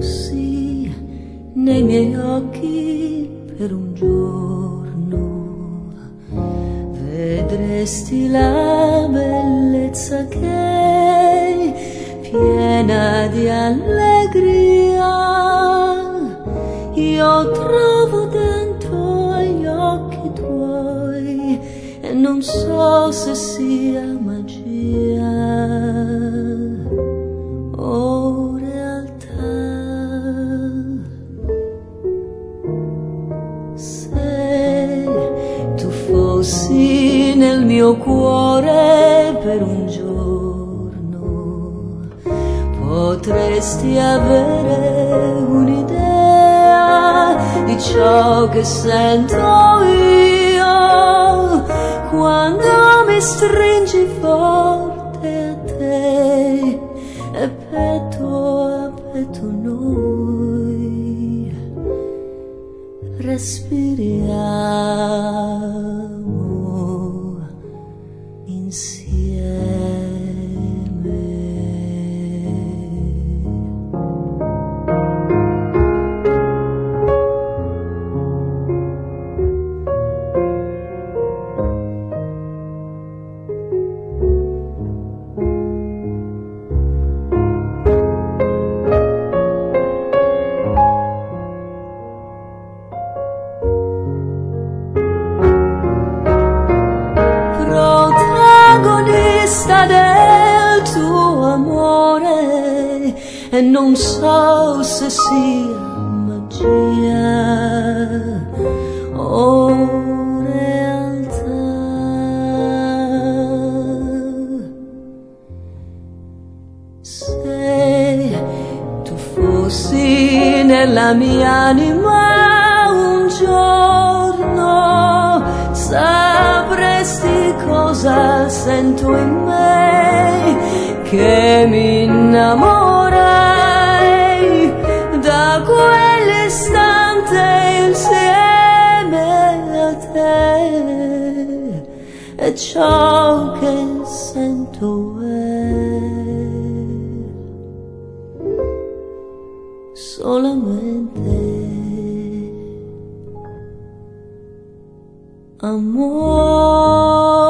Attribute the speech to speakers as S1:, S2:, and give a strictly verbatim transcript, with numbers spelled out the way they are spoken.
S1: fossi nei miei occhi per un giorno, vedresti la bellezza che, piena di allegria, io trovo dentro agli occhi tuoi, e non so se sia magia o realtà. Se tu fossi nel mio cuore per un giorno, potresti avere un'idea di ciò che sento io quando mi stringi forte a te, e petto a petto noi respiriamo insieme. Protagonista del tuo amore, e non so se sia magia o realtà. Se tu fossi nella mia anima un giorno, sapresti cosa sento in me, che mi innamorai da quell'istante insieme a te, e ciò che sento è solamente amore.